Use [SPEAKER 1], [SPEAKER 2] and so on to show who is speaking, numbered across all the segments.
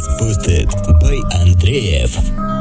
[SPEAKER 1] Boosted by Андреев.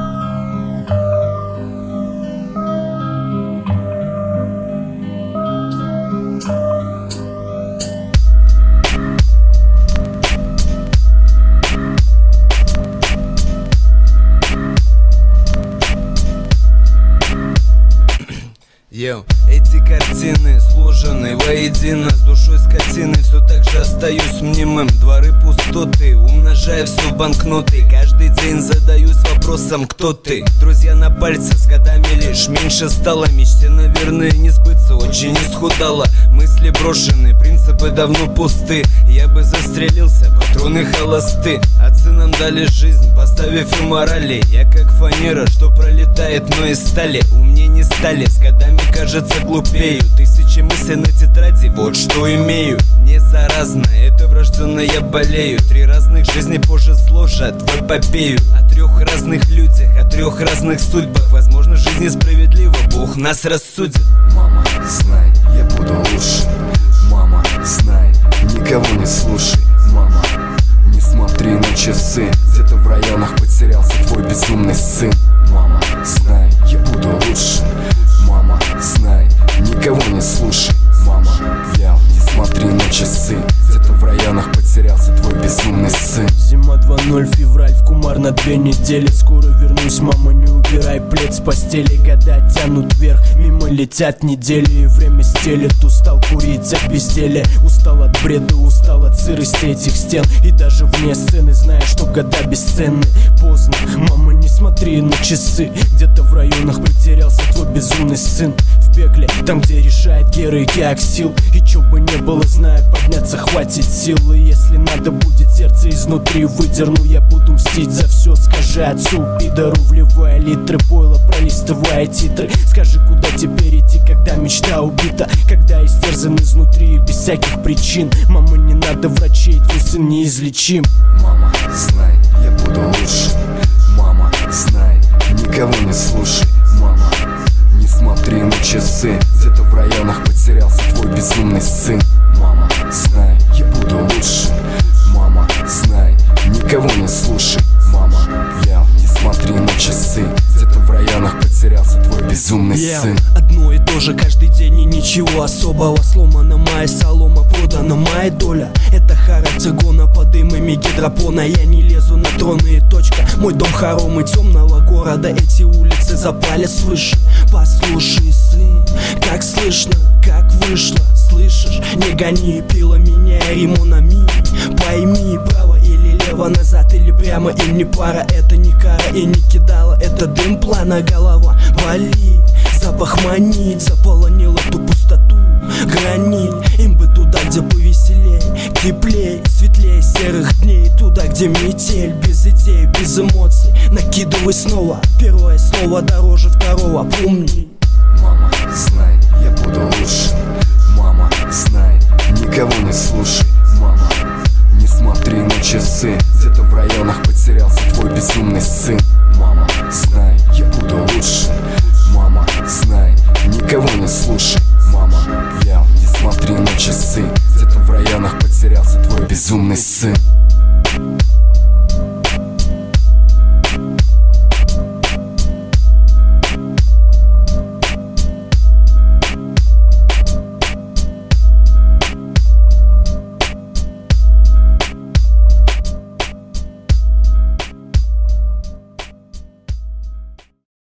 [SPEAKER 2] Эти картины сложены воедино с душой скотины. Все так же остаюсь мнимым. Дворы пустоты, умножая все в банкноты. Каждый день задаюсь вопросом, кто ты? Друзья на пальце, с годами лишь меньше стало. Мечте, наверное, не сбыться, очень исхудала. Мысли брошены, принципы давно пусты. Я бы застрелился, патроны холосты. Отцы нам дали жизнь, поставив и морали. Я как фанера, что пролетает, но из стали. Умнее не стали, с годами кажется глупею. Тысячи мыслей на тетради, вот что имею. Не заразно, это врожденно я болею. 3 разных жизни позже сложат в эпопею. О 3 разных людях, о 3 разных судьбах. Возможно, жизнь несправедлива, Бог нас рассудит.
[SPEAKER 3] Мама, знай, я буду лучше. Мама, знай, никого не слушай. Мама, не смотри на часы. Где-то в районах потерялся твой безумный сын. Мама, знай, я буду лучше. Мама, знай, никого не слушай. Мама, я не смотри на часы. Где-то в районах потерялся твой безумный сын.
[SPEAKER 4] Зима 2-0, февраль, в Кумар на 2 недели. Скоро вернусь, мама, не убирай плед с постели. Года тянут вверх, мимо летят недели. И время стелет, устал курить от безделия. Устал от бреда, устал от сырости этих стен. И даже вне сцены, зная, что года бесценны. Поздно, мама, не смотри на часы. Где-то в районах потерялся твой безумный сын. В пекле, там, где решает Гера и Кеоксил. И чё бы не было, знаю, подняться хватит силы. Если надо будет, сердце изнутри выдерну. Я буду мстить за все, скажи отцу, пидору. Вливая литры пойла, пролистывая титры. Скажи, куда теперь идти, когда мечта убита. Когда истерзан изнутри и без всяких причин. Мама, не надо врачей, твой сын неизлечим.
[SPEAKER 3] Мама, знай, я буду лучше. Мама, знай, никого не слушай. Мама, не смотри на часы. Где-то в районах потерялся твой безумный сын. Мама, знай, я буду лучше. Мама, знай, никого не слушай. Мама, я не смотри на часы. Где-то в районах потерялся твой безумный сын.
[SPEAKER 4] Одно и то же каждый день и ничего особого. Сломана моя солома, продана моя доля. Это характер гона под дымами гидропона. Я не лезу на троны и точка. Мой дом хоромы темного города. Эти улицы запали свыше. Послушай, сын, как слышно, как вышло. Слышишь, не гони, пила меня римонами. Пойми, право или лево, назад или прямо. Им не пара, это не кара и не кидала. Это дым, плана, голова вали. Запах манит, заполонил эту пустоту. Гранит, им бы туда, где повеселей, теплей, светлее серых дней. Туда, где метель, без идей, без эмоций. Накидывай снова, первое слово дороже второго, помни.
[SPEAKER 3] Мама, знай, я буду лучше. Мама, знай, никого не слушай. Мама, не смотри на часы. Где-то в районах потерялся твой безумный сын.